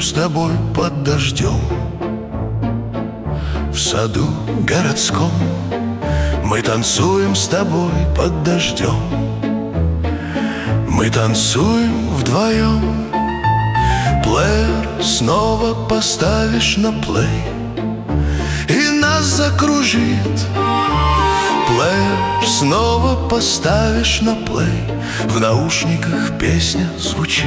с тобой под дождем. В саду городском мы танцуем с тобой под дождем. Мы танцуем вдвоем. Плеер снова поставишь на плей, и нас закружит. Плеер снова поставишь на плей, в наушниках песня звучит.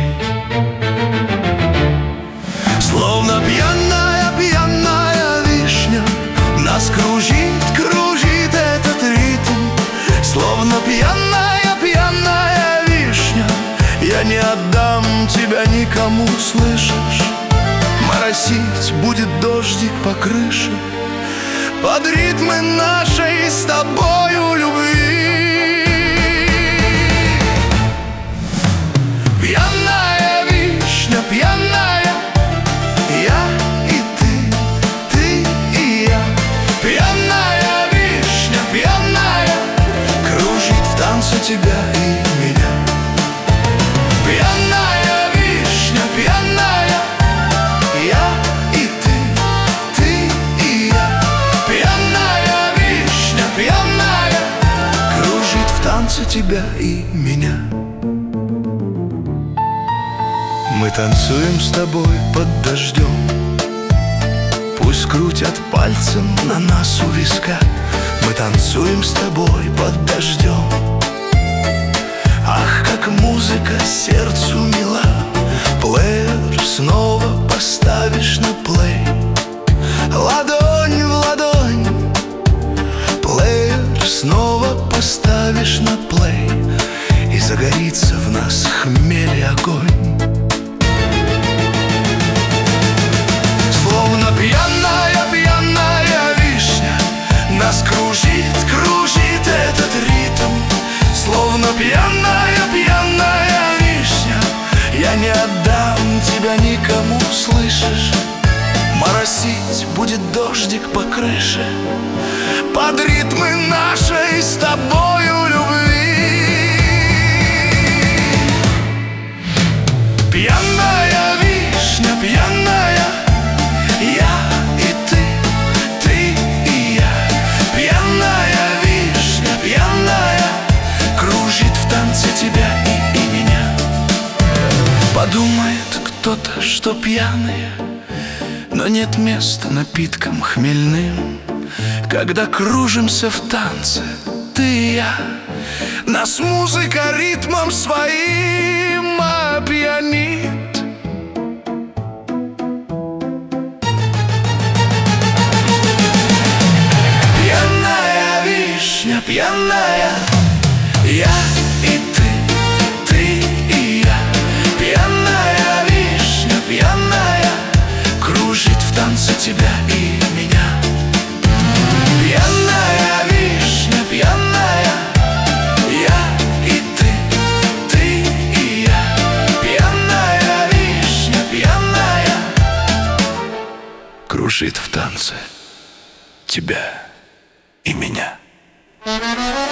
Словно пьяная, пьяная вишня, нас кружит, кружит этот ритм. Словно пьяная, пьяная вишня, я не отдам тебя никому, слышишь? Моросить будет дождик по крыше под ритмы нашей с тобою любви. Пьяная вишня, пьяная, я и ты и я. Пьяная вишня, пьяная, кружит в танце тебя и меня. Пьяная вишня, пьяная, я и ты и я. Пьяная вишня, пьяная, кружит в танце тебя и меня. Мы танцуем с тобой под дождем. Пусть крутят пальцем на нас у виска. Мы танцуем с тобой под дождем. Ах, как музыка сердцу мила. Плеер снова поставишь на плей, ладонь в ладонь. Плеер снова поставишь на плей, и загорится в нас хмель и огонь. Словно пьяная, пьяная вишня, нас кружит, кружит этот ритм. Словно пьяная, пьяная вишня, я не отдам тебя никому, слышишь? Моросить будет дождик по крыше под ритмы нашей с тобою любви. Пьяная вишня, пьяная, я и ты и я. Пьяная вишня, пьяная, кружит в танце тебя и меня. Подумает кто-то, что пьяные, но нет места напиткам хмельным. Когда кружимся в танце, ты и я, нас музыка ритмом своим опьянит. Пьяная вишня, пьяная, я и ты и я. Пьяная вишня, пьяная, кружит в танце тебя и меня. Пьяная вишня, пьяная, я и ты и я. Пьяная вишня, пьяная, кружит в танце тебя и меня.